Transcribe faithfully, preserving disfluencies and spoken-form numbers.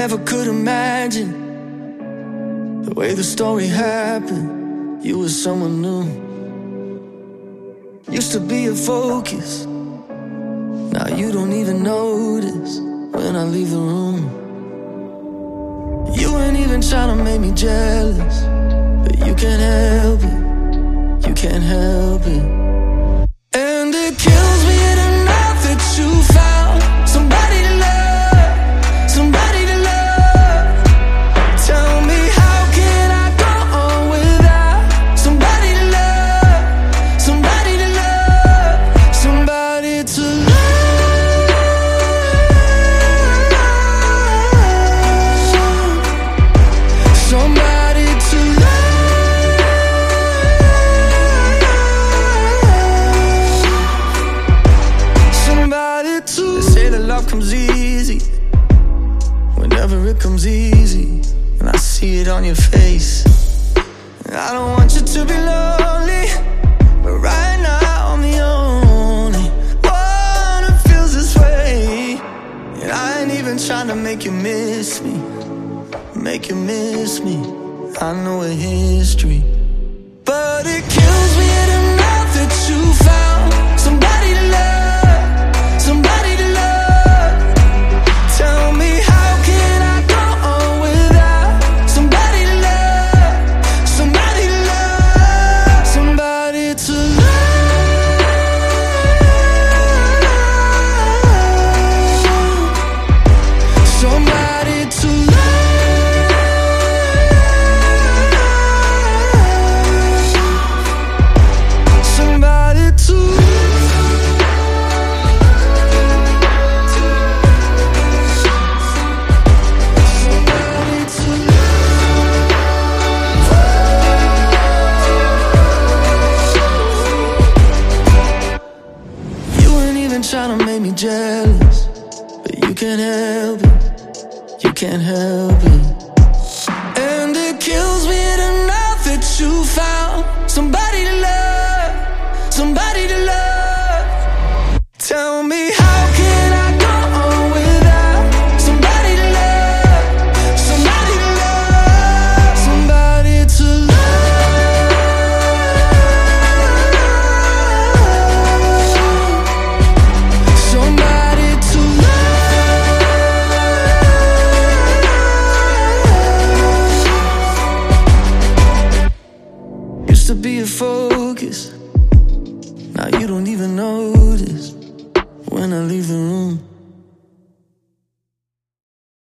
never could imagine the way the story happened. You were someone new, used to be a focus. Now you don't even notice when I leave the room. You ain't even trying to make me jealous, but you can't help it, you can't help it. And it kills me to know that you found somebody to love, somebody to love. Tell me, how can I go on without somebody to love, somebody to love, somebody to love, somebody to love, somebody to. They say that love comes easy whenever it comes easy, and I see it on your face. And I don't want you to be lonely, but right now I'm the only one who feels this way. And I ain't even trying to make you miss me, make you miss me. I know a history, but it kills me to know that you found somebody to love, somebody to love. Tell me, how can I go on without somebody to love, somebody to love, somebody to love, somebody to love, somebody to. You ain't even trying to make me jealous, but you can't help it, you can't help it.